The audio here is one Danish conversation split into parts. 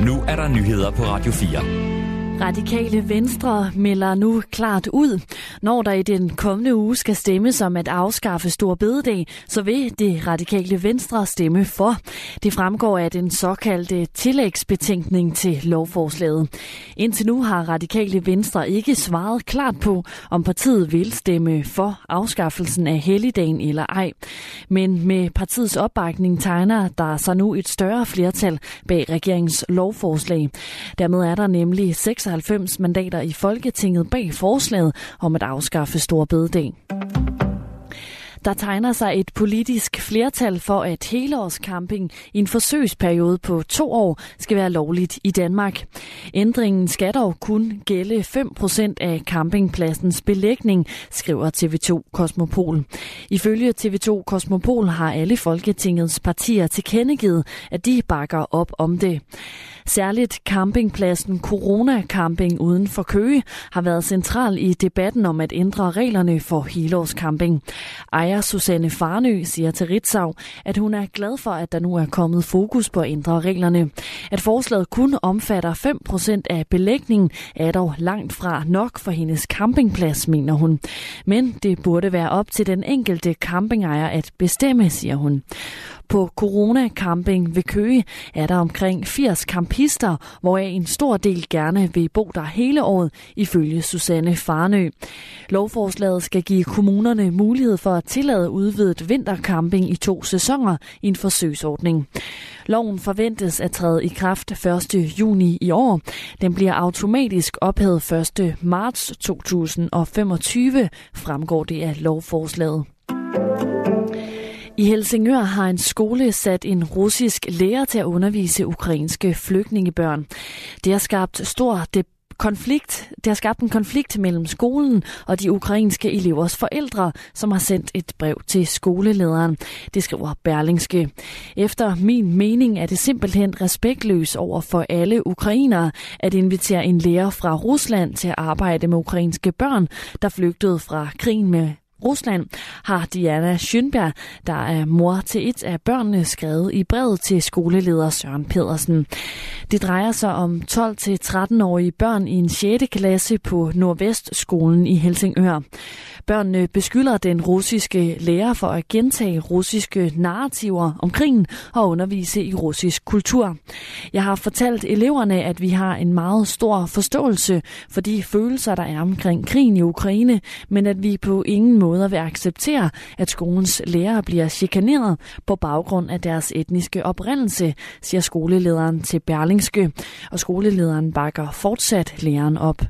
Nu er der nyheder på Radio 4. Radikale Venstre melder nu klart ud. Når der i den kommende uge skal stemmes om at afskaffe Store Bededag, så vil det Radikale Venstre stemme for. Det fremgår af den såkaldte tillægsbetænkning til lovforslaget. Indtil nu har Radikale Venstre ikke svaret klart på, om partiet vil stemme for afskaffelsen af helligdagen eller ej. Men med partiets opbakning tegner der sig nu et større flertal bag regeringens lovforslag. Dermed er der nemlig 96 mandater i Folketinget bag forslaget om at afskaffe Store Bededag. Der tegner sig et politisk flertal for, at helårscamping i en forsøgsperiode på 2 år skal være lovligt i Danmark. Ændringen skal dog kun gælde 5% af campingpladsens belægning, skriver TV2 Kosmopol. Ifølge TV2 Kosmopol har alle Folketingets partier tilkendegivet, at de bakker op om det. Særligt campingpladsen Corona Camping uden for Køge har været central i debatten om at ændre reglerne for helårscamping. Ejer Susanne Farnø siger til Ritzau, at hun er glad for, at der nu er kommet fokus på at ændre reglerne. At forslaget kun omfatter 5% af belægningen er dog langt fra nok for hendes campingplads, mener hun. Men det burde være op til den enkelte campingejer at bestemme, siger hun. På Corona Camping ved Køge er der omkring 80 campister, hvoraf en stor del gerne vil bo der hele året, ifølge Susanne Farnø. Lovforslaget skal give kommunerne mulighed for at tillade udvidet vintercamping i 2 sæsoner i en forsøgsordning. Loven forventes at træde i kraft 1. juni i år. Den bliver automatisk ophævet 1. marts 2025, fremgår det af lovforslaget. I Helsingør har en skole sat en russisk lærer til at undervise ukrainske flygtningebørn. Det har skabt en konflikt mellem skolen og de ukrainske elevers forældre, som har sendt et brev til skolelederen. Det skriver Berlingske. Efter min mening er det simpelthen respektløst over for alle ukrainere at invitere en lærer fra Rusland til at arbejde med ukrainske børn, der flygtede fra krigen med Rusland, har Diana Schönberg, der er mor til et af børnene, skrevet i brevet til skoleleder Søren Pedersen. Det drejer sig om 12-13-årige børn i en 6. klasse på Nordvestskolen i Helsingør. Børnene beskylder den russiske lærer for at gentage russiske narrativer om krigen og undervise i russisk kultur. Jeg har fortalt eleverne, at vi har en meget stor forståelse for de følelser, der er omkring krigen i Ukraine, men at vi på ingen måde vil acceptere, at skolens lærere bliver chikaneret på baggrund af deres etniske oprindelse, siger skolelederen til Berlingske, og skolelederen bakker fortsat læreren op.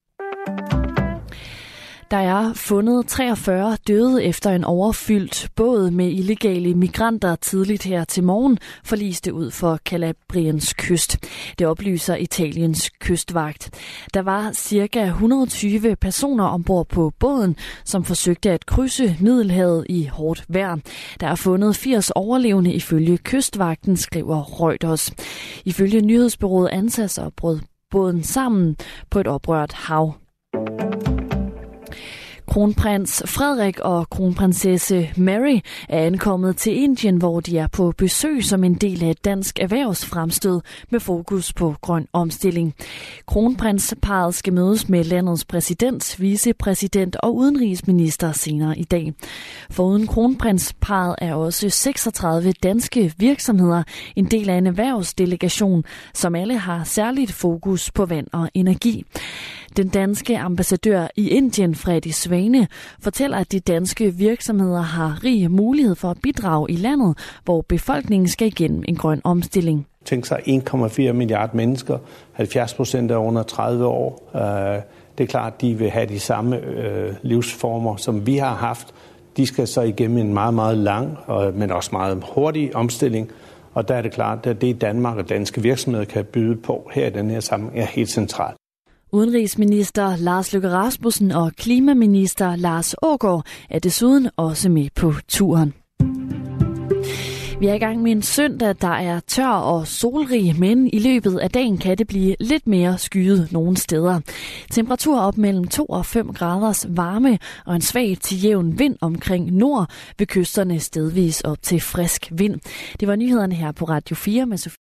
Der er fundet 43 døde efter en overfyldt båd med illegale migranter tidligt her til morgen forliste ud for Calabriens kyst. Det oplyser Italiens kystvagt. Der var ca. 120 personer ombord på båden, som forsøgte at krydse Middelhavet i hårdt vejr. Der er fundet 80 overlevende ifølge kystvagten, skriver Reuters. Ifølge nyhedsbureauet ANSA brød båden sammen på et oprørt hav. Kronprins Frederik og kronprinsesse Mary er ankommet til Indien, hvor de er på besøg som en del af et dansk erhvervsfremstød med fokus på grøn omstilling. Kronprinsparret skal mødes med landets præsident, vicepræsident og udenrigsminister senere i dag. Foruden kronprinsparret er også 36 danske virksomheder en del af en erhvervsdelegation, som alle har særligt fokus på vand og energi. Den danske ambassadør i Indien, Freddy Svane, fortæller, at de danske virksomheder har rig mulighed for at bidrage i landet, hvor befolkningen skal igennem en grøn omstilling. Tænk sig 1,4 milliarder mennesker, 70% er under 30 år. Det er klart, at de vil have de samme livsformer, som vi har haft. De skal så igennem en meget, meget lang, men også meget hurtig omstilling. Og der er det klart, at det Danmark og danske virksomheder kan byde på her i den her sammenhæng er helt centralt. Udenrigsminister Lars Løkke Rasmussen og klimaminister Lars Aagaard er desuden også med på turen. Vi er i gang med en søndag, der er tør og solrig, men i løbet af dagen kan det blive lidt mere skyet nogle steder. Temperatur op mellem 2 og 5 graders varme og en svag til jævn vind omkring nord, ved kysterne stedvis op til frisk vind. Det var nyhederne her på Radio 4 med Sofie.